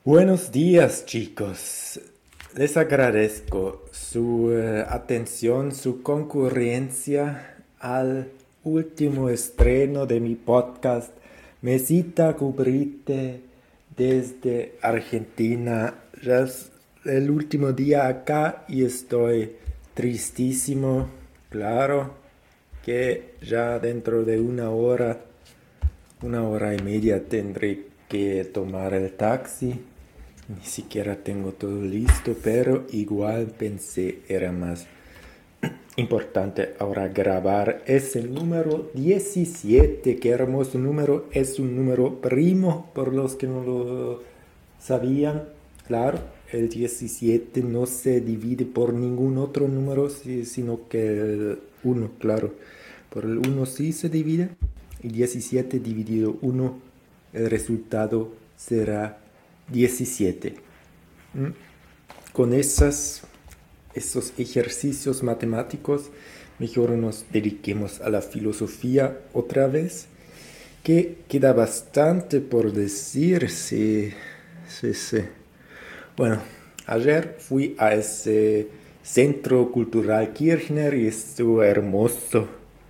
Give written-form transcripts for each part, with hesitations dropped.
Buenos días, chicos. Les agradezco su atención, su concurrencia al último estreno de mi podcast Mesita Cubrite desde Argentina. Ya es el último día acá y estoy tristísimo. Claro que ya dentro de una hora y media tendré que tomar el taxi. Ni siquiera tengo todo listo, pero igual pensé era más importante ahora grabar. Es el número 17, qué hermoso número. Es un número primo, por los que no lo sabían. Claro, el 17 no se divide por ningún otro número, sino que el 1, claro. Por el 1 sí se divide. Y 17 dividido 1, el resultado será 17. Con esos ejercicios matemáticos, mejor nos dediquemos a la filosofía otra vez, que queda bastante por decir. Sí, sí, sí. Bueno, ayer fui a ese Centro Cultural Kirchner y estuvo hermoso.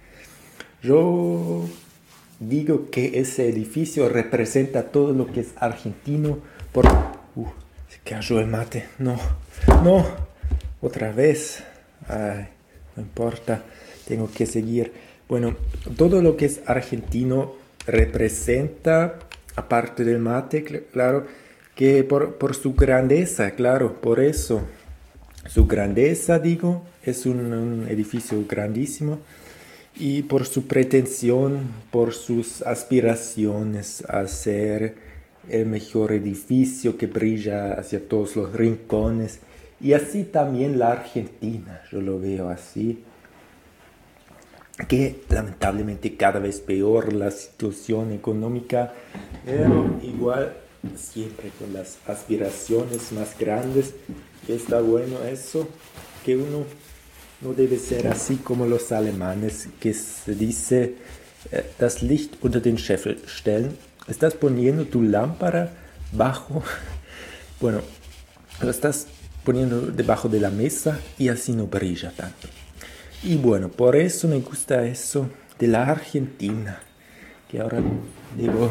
Yo digo que ese edificio representa todo lo que es argentino por... se cayó el mate. No, no, otra vez. Ay, no importa, tengo que seguir. Bueno, todo lo que es argentino representa, aparte del mate, claro, que por su grandeza, claro, por eso. Su grandeza, digo, es un edificio grandísimo y por su pretensión, por sus aspiraciones a ser el mejor edificio que brilla hacia todos los rincones. Y así también la Argentina, yo lo veo así, que lamentablemente cada vez peor la situación económica, pero igual siempre con las aspiraciones más grandes, que está bueno eso, que uno no debe ser así como los alemanes, que se dice, das Licht unter den Scheffel stellen. Estás poniendo tu lámpara bajo, bueno, lo estás poniendo debajo de la mesa y así no brilla tanto. Y bueno, por eso me gusta eso de la Argentina, que ahora digo,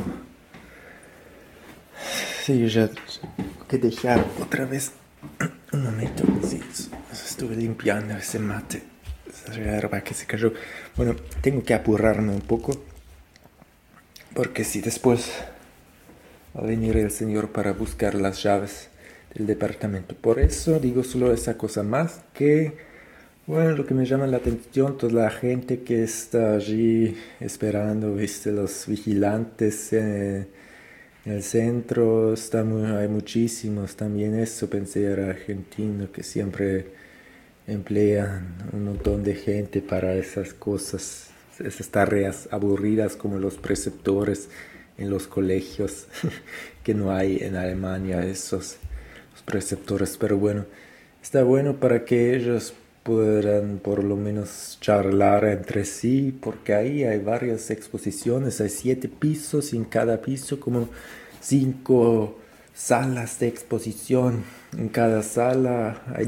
sí, ya tengo que dejar otra vez un momento. Sí, estuve limpiando ese mate, esa hierba que se cayó. Bueno, tengo que apurarme un poco, porque si después va a venir el señor para buscar las llaves del departamento. Por eso digo solo esa cosa más que... Bueno, lo que me llama la atención, toda la gente que está allí esperando, viste, los vigilantes en el centro, hay muchísimos también. Eso pensé, era argentino, que siempre emplean un montón de gente para esas cosas, esas tareas aburridas como los preceptores en los colegios, que no hay en Alemania esos los preceptores, pero bueno, está bueno para que ellos puedan por lo menos charlar entre sí, porque ahí hay varias exposiciones, hay 7 pisos y en cada piso como 5 salas de exposición. En cada sala hay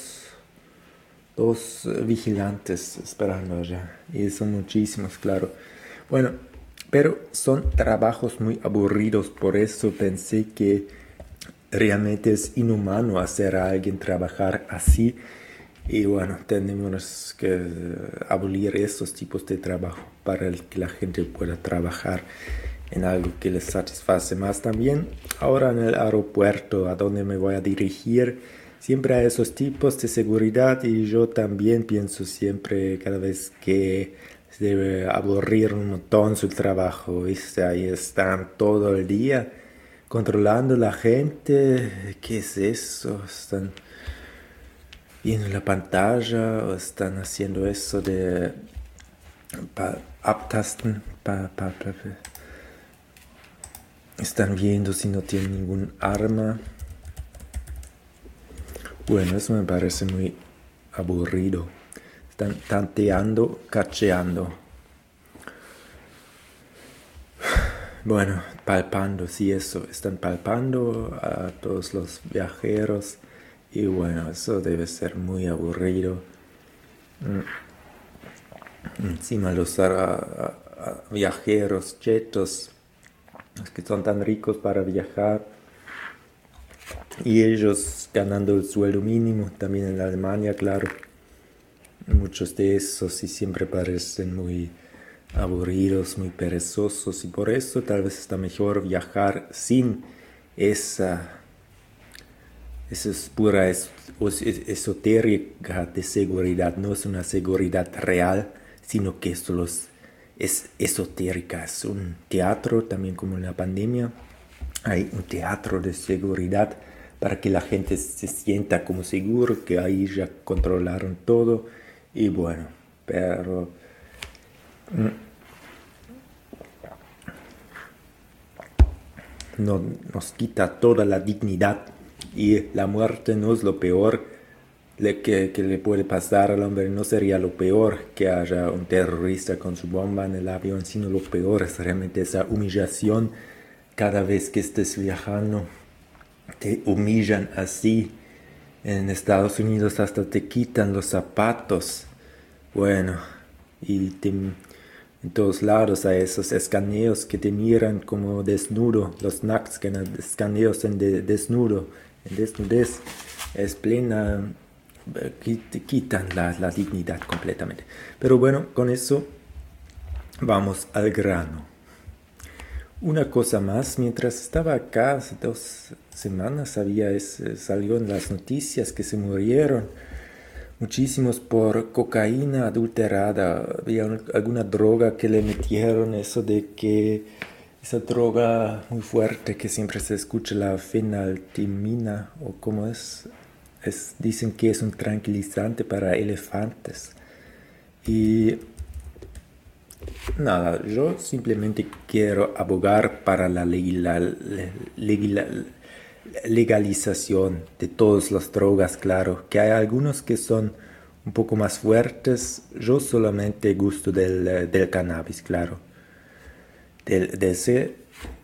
dos vigilantes esperando allá, y son muchísimos, claro. Bueno, pero son trabajos muy aburridos, por eso pensé que realmente es inhumano hacer a alguien trabajar así. Y bueno, tenemos que abolir esos tipos de trabajo para que la gente pueda trabajar en algo que les satisface más. También ahora en el aeropuerto a donde me voy a dirigir, siempre hay esos tipos de seguridad y yo también pienso siempre cada vez que se debe aburrir un montón su trabajo, ¿viste? Ahí están todo el día controlando la gente. ¿Qué es eso? Están viendo la pantalla o están haciendo eso de abtasten, están viendo si no tienen ningún arma. Bueno, eso me parece muy aburrido. Están tanteando, cacheando. Bueno, palpando, sí, eso, están palpando a todos los viajeros y bueno, eso debe ser muy aburrido. Encima los viajeros chetos, los que son tan ricos para viajar y ellos ganando el sueldo mínimo, también en Alemania, claro. Muchos de esos sí siempre parecen muy aburridos, muy perezosos y por eso tal vez está mejor viajar sin esa es pura esotérica de seguridad, no es una seguridad real, sino que esto es esotérica, es un teatro, también como en la pandemia, hay un teatro de seguridad para que la gente se sienta como seguro, que ahí ya controlaron todo y bueno, pero no, nos quita toda la dignidad y la muerte no es lo peor que le puede pasar al hombre, no sería lo peor que haya un terrorista con su bomba en el avión, sino lo peor es realmente esa humillación cada vez que estés viajando, te humillan así. En Estados Unidos hasta te quitan los zapatos, bueno, y en todos lados hay esos escaneos que te miran como desnudo, los NACs, escaneos en desnudo, en desnudez, es plena, te quitan la dignidad completamente. Pero bueno, con eso vamos al grano. Una cosa más, mientras estaba acá hace 2 semanas salió en las noticias que se murieron muchísimos por cocaína adulterada. Había alguna droga que le metieron, eso de que esa droga muy fuerte que siempre se escucha, la fenaltimina, o cómo dicen que es un tranquilizante para elefantes. Y nada, yo simplemente quiero abogar para la legalización de todas las drogas, claro, que hay algunos que son un poco más fuertes. Yo solamente gusto del cannabis, claro, de ese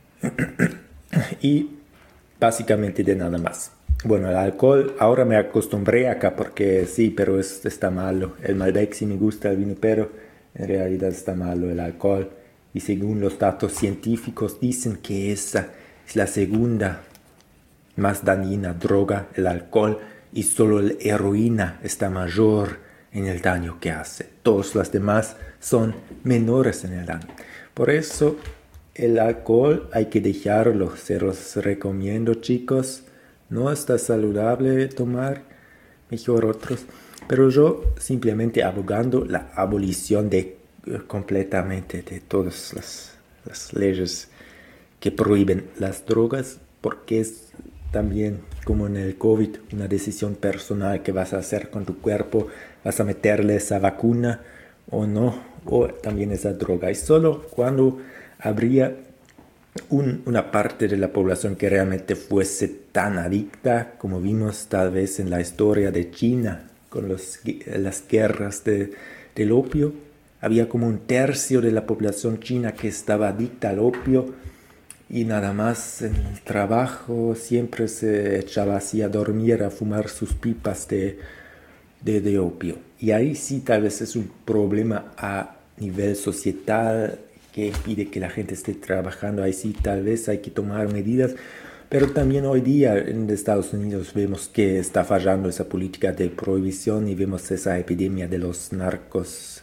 y básicamente de nada más. Bueno, el alcohol, ahora me acostumbré acá porque sí, pero está malo. El Malbec sí me gusta, el vino, pero en realidad está malo el alcohol. Y según los datos científicos dicen que esa es la segunda más dañina droga, el alcohol, y solo la heroína está mayor en el daño que hace. Todas las demás son menores en el daño. Por eso el alcohol hay que dejarlo, se los recomiendo, chicos. No está saludable tomar, mejor otros. Pero yo simplemente abogando la abolición completamente de todas las leyes que prohíben las drogas, porque es también como en el COVID una decisión personal que vas a hacer con tu cuerpo, vas a meterle esa vacuna o no, o también esa droga. Y solo cuando habría una parte de la población que realmente fuese tan adicta, como vimos tal vez en la historia de China, con las guerras del opio, había como 1/3 de la población china que estaba adicta al opio y nada más en el trabajo siempre se echaba así a dormir, a fumar sus pipas de opio. Y ahí sí tal vez es un problema a nivel societal que impide que la gente esté trabajando. Ahí sí tal vez hay que tomar medidas. Pero también hoy día en Estados Unidos vemos que está fallando esa política de prohibición y vemos esa epidemia de los narcos,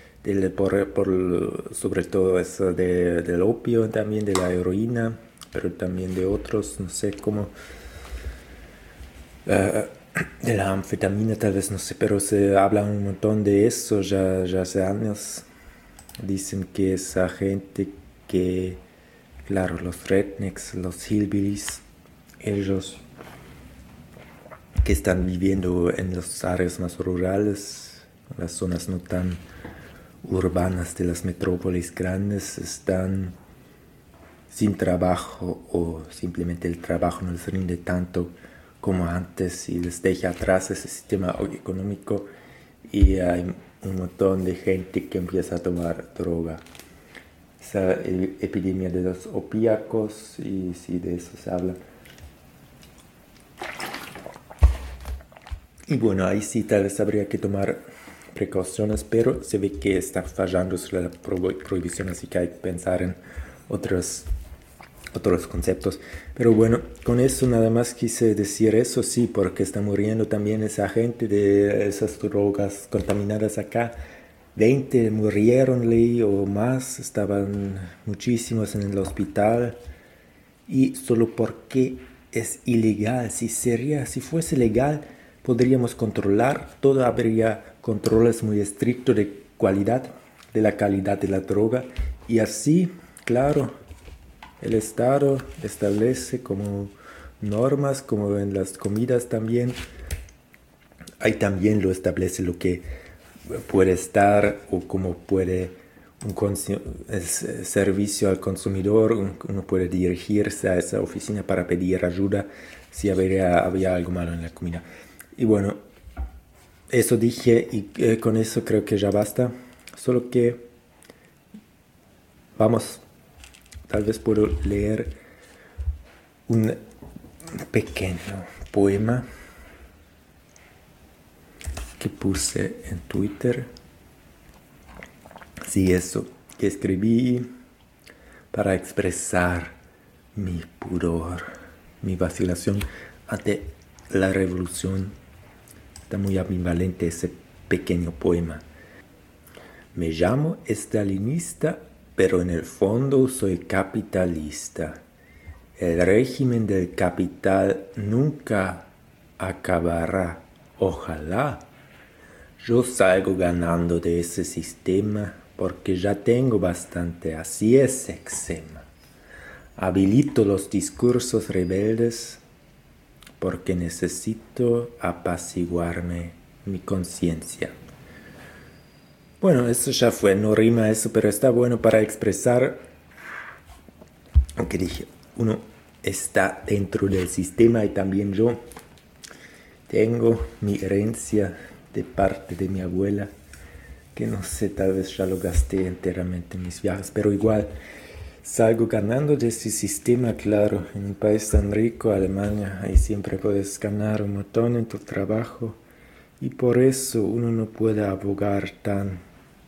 sobre todo eso del opio, también de la heroína, pero también de otros, no sé cómo, de la anfetamina tal vez, no sé, pero se habla un montón de eso ya hace años. Dicen que esa gente que, claro, los rednecks, los hillbillies, ellos que están viviendo en las áreas más rurales, las zonas no tan urbanas de las metrópolis grandes, están sin trabajo o simplemente el trabajo no les rinde tanto como antes y les deja atrás ese sistema económico y hay un montón de gente que empieza a tomar droga. esa epidemia de los opíacos, y sí, de eso se habla. Y bueno, ahí sí tal vez habría que tomar precauciones, pero se ve que está fallando sobre la prohibición, así que hay que pensar en otros conceptos. Pero bueno, con eso nada más quise decir eso, sí, porque está muriendo también esa gente de esas drogas contaminadas acá. 20 murieron, leí, o más, estaban muchísimos en el hospital. Y solo porque es ilegal. Si fuese legal, podríamos controlar. Todo habría controles muy estrictos de calidad, de la calidad de la droga. Y así, claro, el Estado establece como normas, como en las comidas también. Ahí también lo establece lo que puede estar o cómo puede servicio al consumidor. Uno puede dirigirse a esa oficina para pedir ayuda si había algo malo en la comida. Y bueno, eso dije, y con eso creo que ya basta. Solo que tal vez puedo leer un pequeño poema que puse en Twitter. Sí, eso, que escribí para expresar mi pudor, mi vacilación ante la revolución. Está muy ambivalente ese pequeño poema. Me llamo estalinista, pero en el fondo soy capitalista. El régimen del capital nunca acabará, ojalá. Yo salgo ganando de ese sistema porque ya tengo bastante, así es eczema. Habilito los discursos rebeldes porque necesito apaciguarme mi conciencia. Bueno, eso ya fue, no rima eso, pero está bueno para expresar, aunque dije, uno está dentro del sistema y también yo tengo mi herencia de parte de mi abuela, que no sé, tal vez ya lo gasté enteramente en mis viajes, pero igual salgo ganando de ese sistema, claro. En un país tan rico, Alemania, ahí siempre puedes ganar un montón en tu trabajo, y por eso uno no puede abogar tan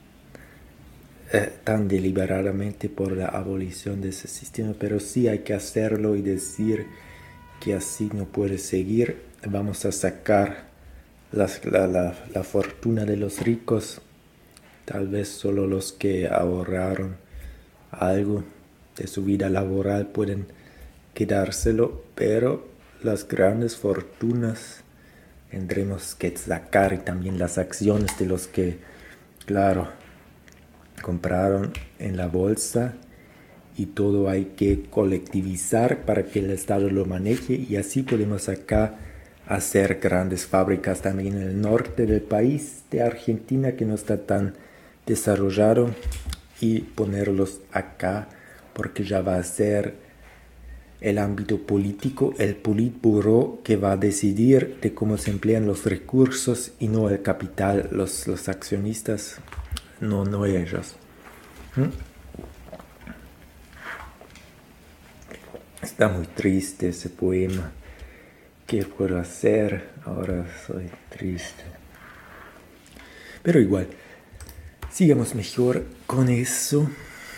deliberadamente por la abolición de ese sistema, pero sí hay que hacerlo y decir que así no puede seguir. Vamos a sacar la fortuna de los ricos, tal vez solo los que ahorraron algo de su vida laboral pueden quedárselo, pero las grandes fortunas tendremos que sacar, y también las acciones de los que, claro, compraron en la bolsa, y todo hay que colectivizar para que el Estado lo maneje, y así podemos acá hacer grandes fábricas también en el norte del país de Argentina, que no está tan desarrollado, y ponerlos acá, porque ya va a ser el ámbito político, el Politburo, que va a decidir de cómo se emplean los recursos y no el capital, los accionistas, no ellos. Está muy triste ese poema. ¿Qué puedo hacer? Ahora soy triste. Pero igual, sigamos mejor con eso.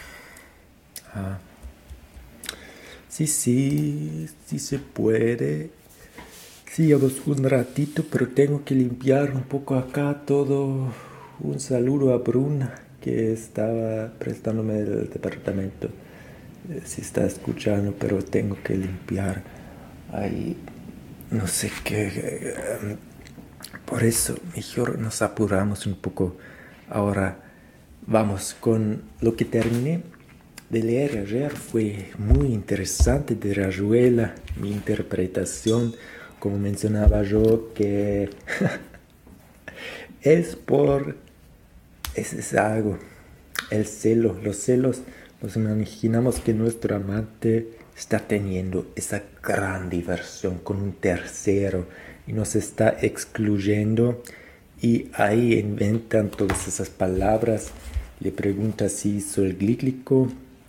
Sí se puede. Sigamos un ratito, pero tengo que limpiar un poco acá todo. Un saludo a Bruna, que estaba prestándome el departamento. Si está escuchando, pero tengo que limpiar ahí, no sé qué. Por eso mejor nos apuramos un poco. Ahora vamos con lo que terminé de leer ayer. Fue muy interesante, de Rayuela, mi interpretación, como mencionaba yo, que es algo, el celo, los celos. Nos imaginamos que nuestro amante está teniendo esa gran diversión con un tercero y nos está excluyendo, y ahí inventan todas esas palabras. Le pregunta si hizo el glíglico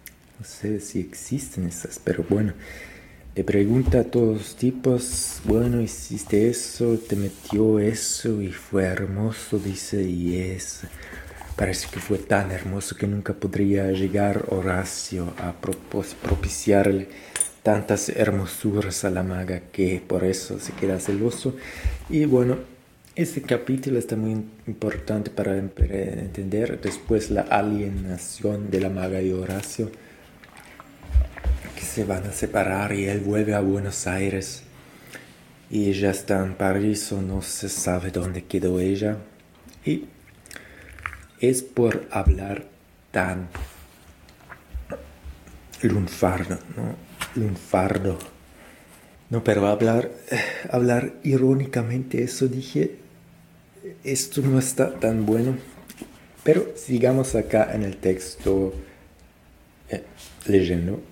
No sé si existen esas, pero bueno. Le pregunta a todos tipos, bueno, hiciste eso, te metió eso y fue hermoso, dice, y es... Parece que fue tan hermoso que nunca podría llegar Horacio a propiciarle tantas hermosuras a la maga que por eso se queda celoso. Y bueno, este capítulo está muy importante para entender después la alienación de la maga y Horacio, que se van a separar y él vuelve a Buenos Aires y ella está en París o no se sabe dónde quedó ella. Y es por hablar tan lunfardo, ¿no? Lunfardo. No, pero hablar irónicamente, eso dije, esto no está tan bueno. Pero sigamos acá en el texto leyendo.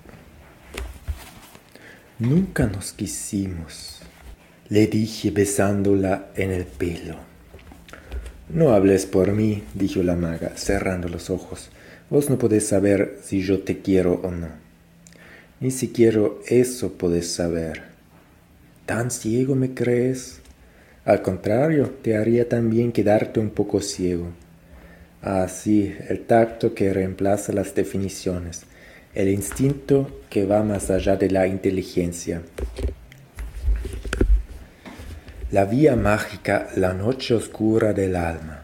Nunca nos quisimos, le dije besándola en el pelo. No hables por mí, dijo la maga, cerrando los ojos. Vos no podés saber si yo te quiero o no. Ni siquiera eso podés saber. ¿Tan ciego me crees? Al contrario, te haría también quedarte un poco ciego. Ah, sí, el tacto que reemplaza las definiciones, el instinto que va más allá de la inteligencia. La vía mágica, la noche oscura del alma.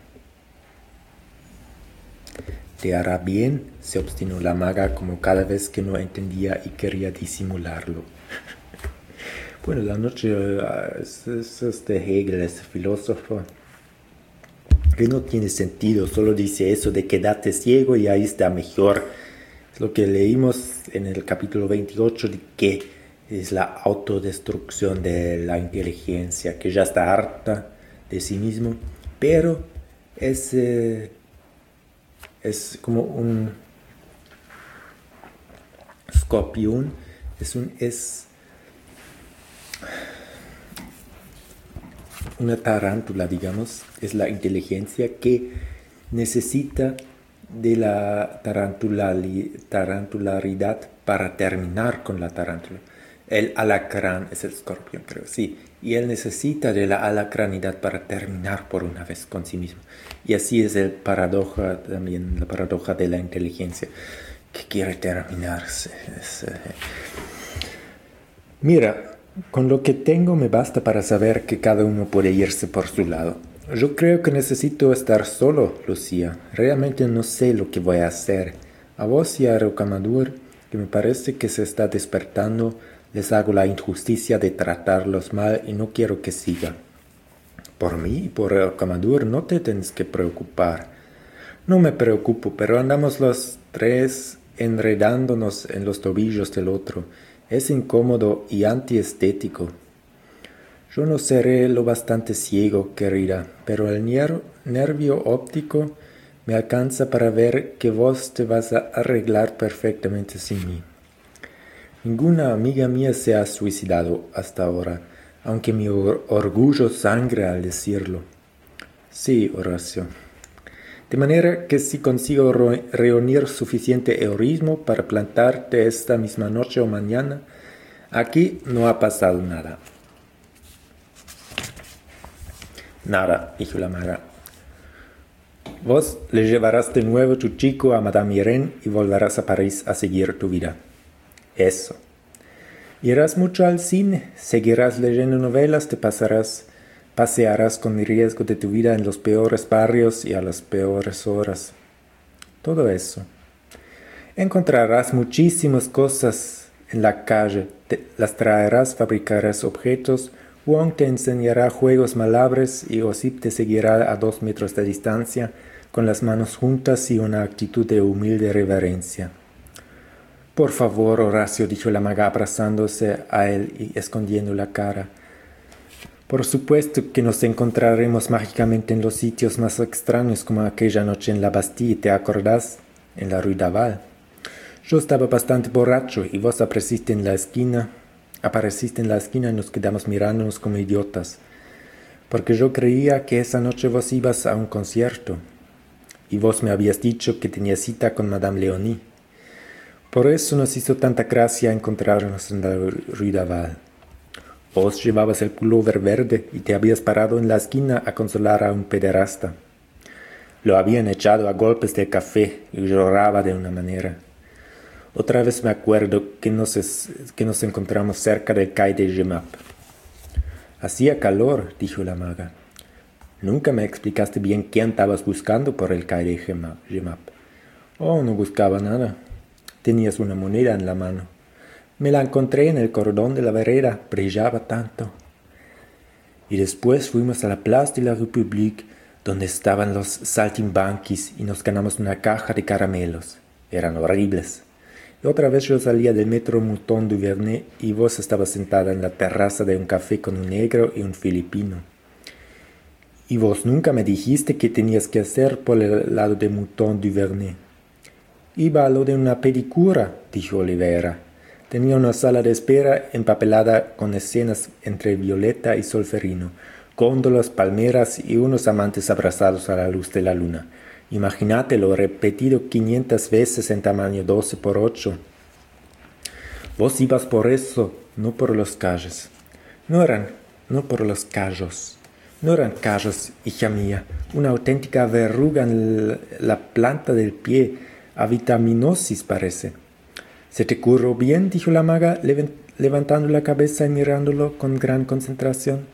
Te hará bien, se obstinó la maga como cada vez que no entendía y quería disimularlo. Bueno, la noche es de Hegel, ese filósofo, que no tiene sentido, solo dice eso de quedarte ciego y ahí está mejor. Es lo que leímos en el capítulo 28 de que es la autodestrucción de la inteligencia, que ya está harta de sí mismo, pero es como un escorpión, es una tarántula, digamos, es la inteligencia que necesita de la tarantularidad para terminar con la tarántula. El alacrán es el escorpión, creo, sí. Y él necesita de la alacranidad para terminar por una vez con sí mismo. Y así es también la paradoja de la inteligencia, que quiere terminarse. Mira, con lo que tengo me basta para saber que cada uno puede irse por su lado. Yo creo que necesito estar solo, Lucía. Realmente no sé lo que voy a hacer. A vos y a Rocamadour, que me parece que se está despertando, les hago la injusticia de tratarlos mal y no quiero que siga. Por mí y por Rocamadour no te tienes que preocupar. No me preocupo, pero andamos los tres enredándonos en los tobillos del otro. Es incómodo y antiestético. Yo no seré lo bastante ciego, querida, pero el nervio óptico me alcanza para ver que vos te vas a arreglar perfectamente sin mí. Ninguna amiga mía se ha suicidado hasta ahora, aunque mi orgullo sangra al decirlo. Sí, Horacio. De manera que si consigo reunir suficiente heroísmo para plantarte esta misma noche o mañana, aquí no ha pasado nada. Nada, dijo la maga. Vos le llevarás de nuevo tu chico a Madame Irene y volverás a París a seguir tu vida. Eso. Irás mucho al cine, seguirás leyendo novelas, pasearás con riesgo de tu vida en los peores barrios y a las peores horas. Todo eso. Encontrarás muchísimas cosas en la calle, las traerás, fabricarás objetos. Wong te enseñará juegos malabres y Osip te seguirá a 2 metros de distancia, con las manos juntas y una actitud de humilde reverencia. Por favor, Horacio, dijo la maga abrazándose a él y escondiendo la cara. Por supuesto que nos encontraremos mágicamente en los sitios más extraños, como aquella noche en la Bastille, ¿te acordás? En la Rue d'Aval. Yo estaba bastante borracho y vos apareciste en la esquina y nos quedamos mirándonos como idiotas, porque yo creía que esa noche vos ibas a un concierto, y vos me habías dicho que tenías cita con Madame Léonie. Por eso nos hizo tanta gracia encontrarnos en la Rue d'Aval. Vos llevabas el pullover verde y te habías parado en la esquina a consolar a un pederasta. Lo habían echado a golpes de café y lloraba de una manera. Otra vez me acuerdo que nos encontramos cerca del Quai de Jemmapes. Hacía calor, dijo la maga. Nunca me explicaste bien qué andabas buscando por el Quai de Jemmapes. Oh, no buscaba nada. Tenías una moneda en la mano. Me la encontré en el cordón de la vereda, brillaba tanto. Y después fuimos a la Place de la République, donde estaban los saltimbanquis, y nos ganamos una caja de caramelos. Eran horribles. Y otra vez yo salía del metro Mouton du Vernet y vos estabas sentada en la terraza de un café con un negro y un filipino. Y vos nunca me dijiste qué tenías que hacer por el lado de Mouton du Vernet. Iba a lo de una pedicura, dijo Olivera. Tenía una sala de espera empapelada con escenas entre Violeta y Solferino, góndolas, palmeras y unos amantes abrazados a la luz de la luna. Imagínatelo repetido 500 veces en tamaño 12x8. Vos ibas por eso, no por los calles. No por los callos. No eran callos, hija mía, una auténtica verruga en la planta del pie, avitaminosis parece. ¿Se te curó bien? Dijo la maga, levantando la cabeza y mirándolo con gran concentración.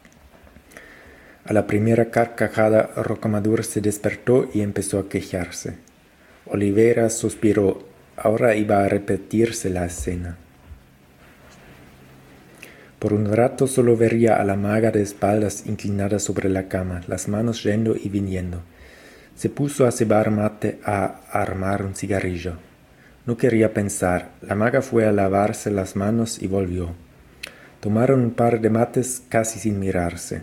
A la primera carcajada, Rocamadour se despertó y empezó a quejarse. Olivera suspiró. Ahora iba a repetirse la escena. Por un rato solo vería a la maga de espaldas inclinada sobre la cama, las manos yendo y viniendo. Se puso a cebar mate, a armar un cigarrillo. No quería pensar. La maga fue a lavarse las manos y volvió. Tomaron un par de mates casi sin mirarse.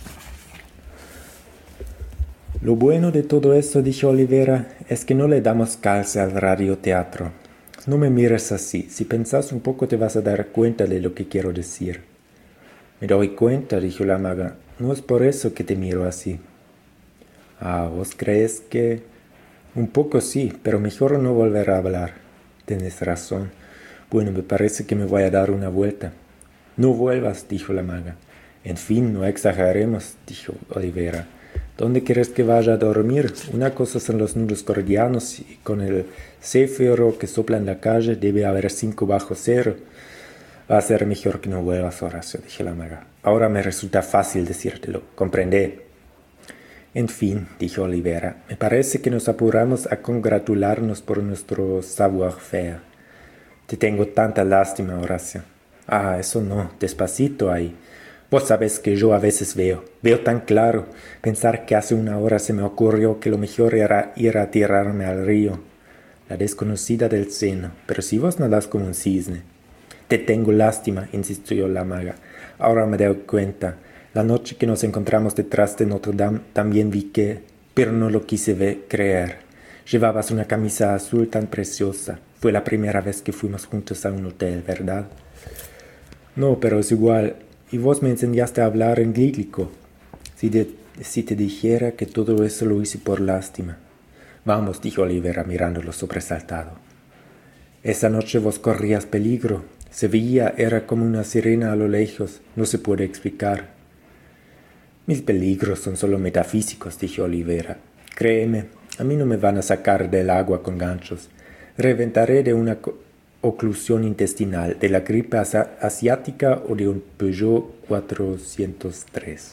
Lo bueno de todo eso, dijo Olivera, es que no le damos calce al radioteatro. No me mires así. Si pensás un poco te vas a dar cuenta de lo que quiero decir. Me doy cuenta, dijo la maga. No es por eso que te miro así. Ah, ¿vos crees que...? Un poco sí, pero mejor no volver a hablar. Tenés razón. Bueno, me parece que me voy a dar una vuelta. No vuelvas, dijo la maga. En fin, no exageremos, dijo Olivera. ¿Dónde quieres que vaya a dormir? Una cosa son los nudos gordianos y con el céfiro que sopla en la calle debe haber 5 bajo cero. Va a ser mejor que no vuelvas, Horacio, dijo la maga. Ahora me resulta fácil decírtelo. Comprendé. En fin, dijo Olivera, me parece que nos apuramos a congratularnos por nuestro savoir-faire. Te tengo tanta lástima, Horacio. Ah, eso no, despacito ahí. Vos sabés que yo a veces veo tan claro. Pensar que hace una hora se me ocurrió que lo mejor era ir a tirarme al río. La desconocida del seno, pero si vos nadás como un cisne. Te tengo lástima, insistió la maga. Ahora me doy cuenta. La noche que nos encontramos detrás de Notre Dame también vi que, pero no lo quise creer. Llevabas una camisa azul tan preciosa. Fue la primera vez que fuimos juntos a un hotel, ¿verdad? No, pero es igual. Y vos me enseñaste a hablar en glíglico. Si te dijera que todo eso lo hice por lástima. Vamos, dijo Olivera mirándolo sobresaltado. Esa noche vos corrías peligro. Se veía, era como una sirena a lo lejos. No se puede explicar. Mis peligros son solo metafísicos, dijo Olivera. Créeme, a mí no me van a sacar del agua con ganchos. Reventaré de una oclusión intestinal, de la gripe asiática o de un Peugeot 403.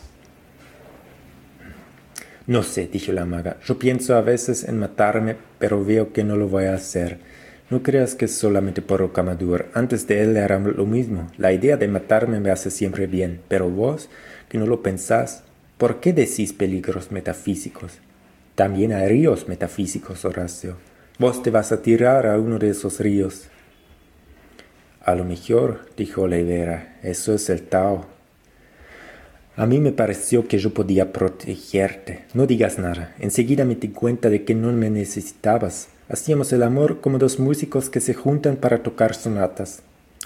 No sé, dijo la maga. Yo pienso a veces en matarme, pero veo que no lo voy a hacer. No creas que es solamente por Rocamadour. Antes de él era lo mismo. La idea de matarme me hace siempre bien. Pero vos, que no lo pensás, ¿por qué decís peligros metafísicos? También hay ríos metafísicos, Horacio. Vos te vas a tirar a uno de esos ríos. A lo mejor, dijo Olivera, eso es el Tao. A mí me pareció que yo podía protegerte. No digas nada. Enseguida me di cuenta de que no me necesitabas. Hacíamos el amor como dos músicos que se juntan para tocar sonatas.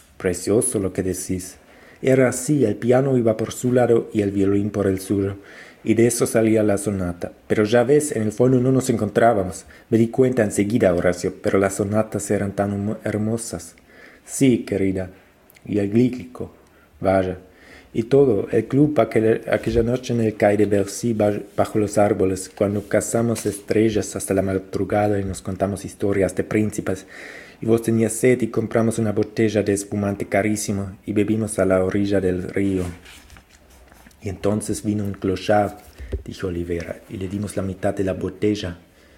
Precioso lo que decís. Era así, el piano iba por su lado y el violín por el suyo. y de eso salía la sonata. Pero ya ves, en el fondo no nos encontrábamos. Me di cuenta enseguida, Horacio, pero las sonatas eran tan hermosas. Sí, querida, y el glíglico, vaya. Y todo, el club aquella noche en el Cais de Bercy bajo los árboles, cuando cazamos estrellas hasta la madrugada y nos contamos historias de príncipes, y vos tenías sed y compramos una botella de espumante carísimo y bebimos a la orilla del río. Y entonces vino un clochard, dijo Olivera, y le dimos la mitad de la botella.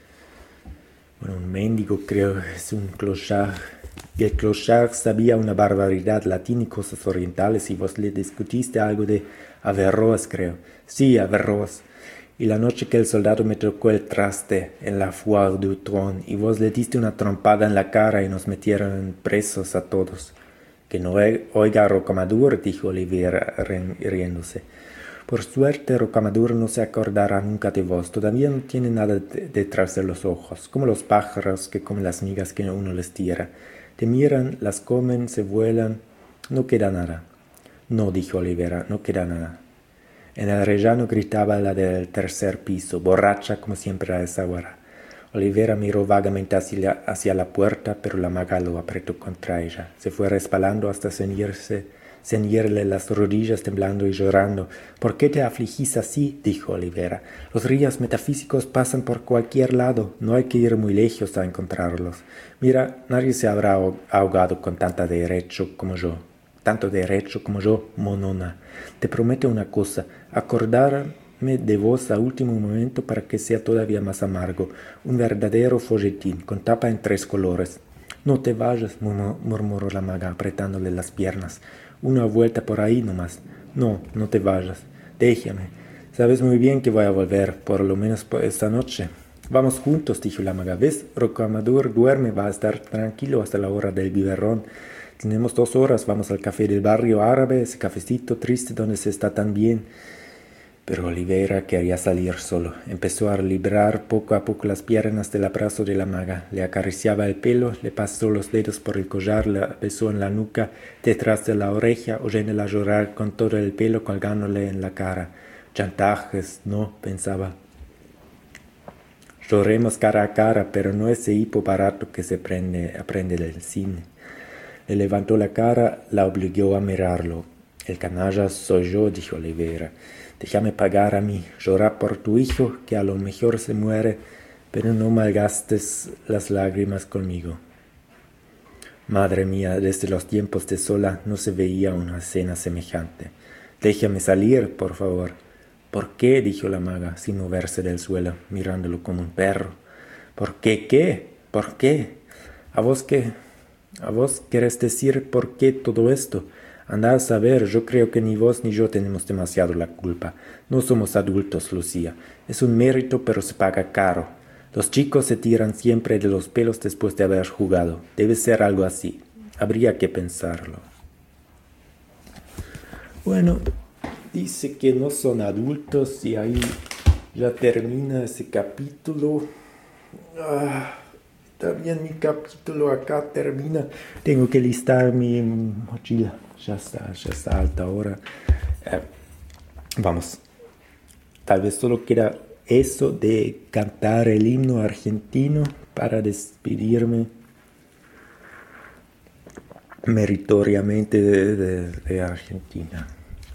Bueno, un mendigo creo es un clochard. Y el clochard sabía una barbaridad, latín y cosas orientales, y vos le discutiste algo de Averroes, creo. Sí, Averroes. Y la noche que el soldado me tocó el traste en la Foire du Trône, y vos le diste una trompada en la cara y nos metieron presos a todos. Que no oiga Rocamadour, dijo Olivier riéndose. Por suerte Rocamadour no se acordará nunca de vos, todavía no tiene nada detrás de los ojos, como los pájaros que comen las migas que uno les tira. Te miran, las comen, se vuelan, no queda nada. No, dijo Olivera, no queda nada. En el rellano gritaba la del tercer piso, borracha como siempre a esa hora. Olivera miró vagamente hacia la puerta, pero la maga lo apretó contra ella. Se fue resbalando hasta ceñirle las rodillas, temblando y llorando. ¿Por qué te afligís así? Dijo Olivera. Los ríos metafísicos pasan por cualquier lado. No hay que ir muy lejos a encontrarlos. Mira, nadie se habrá ahogado con tanto derecho como yo. Tanto derecho como yo, monona. Te prometo una cosa, acordarme de vos a último momento para que sea todavía más amargo. Un verdadero folletín, con tapa en 3 colores. No te vayas, murmuró la maga, apretándole las piernas. Una vuelta por ahí nomás. No, no te vayas. Déjame. Sabes muy bien que voy a volver, por lo menos por esta noche. Vamos juntos, dijo la maga. ¿Ves? Rocamadour duerme, va a estar tranquilo hasta la hora del biberón. Tenemos 2 horas, vamos al café del barrio árabe, ese cafecito triste donde se está tan bien. Pero Olivera quería salir solo. Empezó a librar poco a poco las piernas del abrazo de la maga. Le acariciaba el pelo, le pasó los dedos por el collar, la besó en la nuca, detrás de la oreja, oyéndola llorar con todo el pelo colgándole en la cara. Chantajes, no, pensaba. Lloremos cara a cara, pero no ese hipo barato que se aprende del cine. Le levantó la cara, la obligó a mirarlo. El canalla soy yo, dijo Olivera. Déjame pagar a mí, llorar por tu hijo, que a lo mejor se muere, pero no malgastes las lágrimas conmigo. Madre mía, desde los tiempos de Sola no se veía una escena semejante. Déjame salir, por favor. ¿Por qué? Dijo la maga, sin moverse del suelo, mirándolo como un perro. ¿Por qué qué? ¿Por qué? ¿A vos qué? ¿A vos querés decir por qué todo esto? Andá a saber, yo creo que ni vos ni yo tenemos demasiado la culpa. No somos adultos, Lucía. Es un mérito, pero se paga caro. Los chicos se tiran siempre de los pelos después de haber jugado. Debe ser algo así. Habría que pensarlo. Bueno, dice que no son adultos y ahí ya termina ese capítulo. También mi capítulo acá termina. Tengo que listar mi mochila. Ya está alta ahora. Vamos. Tal vez solo queda eso de cantar el himno argentino para despedirme meritoriamente de Argentina.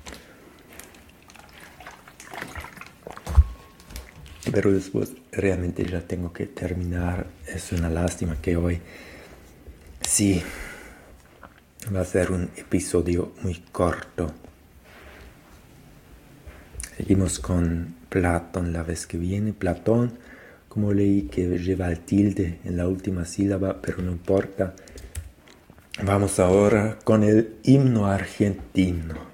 Pero después realmente ya tengo que terminar. Es una lástima que hoy sí va a ser un episodio muy corto. Seguimos con Platón la vez que viene. Platón, como leí que lleva el tilde en la última sílaba, pero no importa. Vamos ahora con el himno argentino.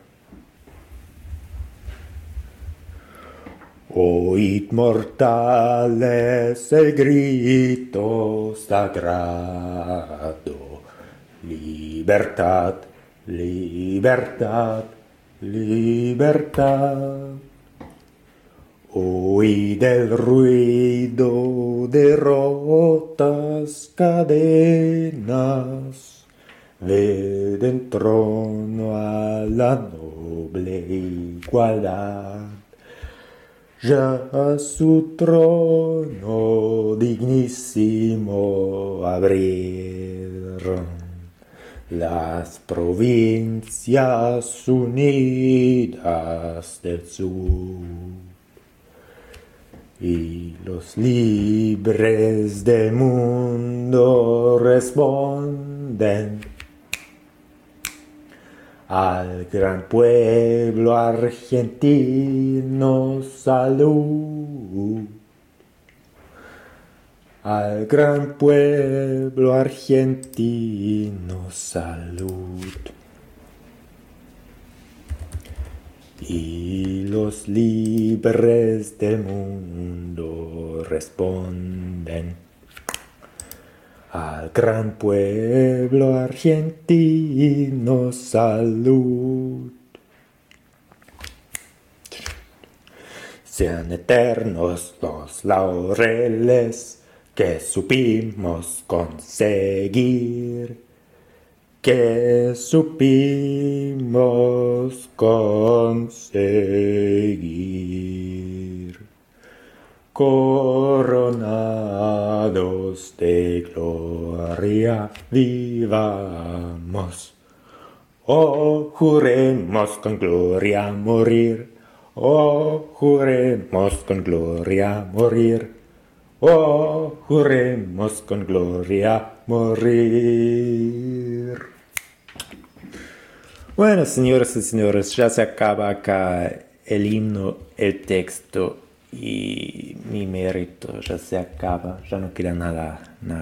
Oíd mortales el grito sagrado, libertad, libertad, libertad. Oíd el ruido de rotas cadenas, ved en trono a la noble igualdad. ya a su trono dignísimo abrieron las provincias unidas del sur. Y los libres del mundo responden al gran pueblo argentino salud. Al gran pueblo argentino salud. Y los libres del mundo responden al gran pueblo argentino salud. Sean eternos los laureles que supimos conseguir. Que supimos conseguir, coronados de gloria vivamos, oh juremos con gloria morir, oh juremos con gloria morir, oh juremos con gloria morir. Bueno, señoras y señores, ya se acaba acá el himno, el texto y mi mérito, ya se acaba, ya no queda nada.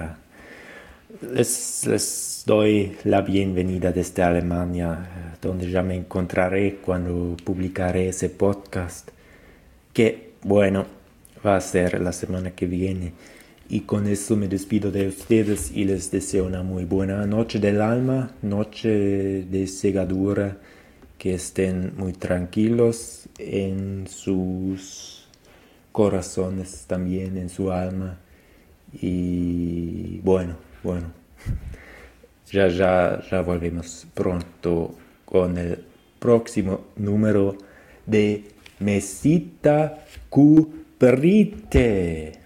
Les doy la bienvenida desde Alemania, donde ya me encontraré cuando publicaré ese podcast, que, bueno, va a ser la semana que viene. Y con eso me despido de ustedes y les deseo una muy buena noche del alma, noche de segadura, que estén muy tranquilos en sus corazones también, en su alma. Y bueno, ya volvemos pronto con el próximo número de Mesita Cuprite.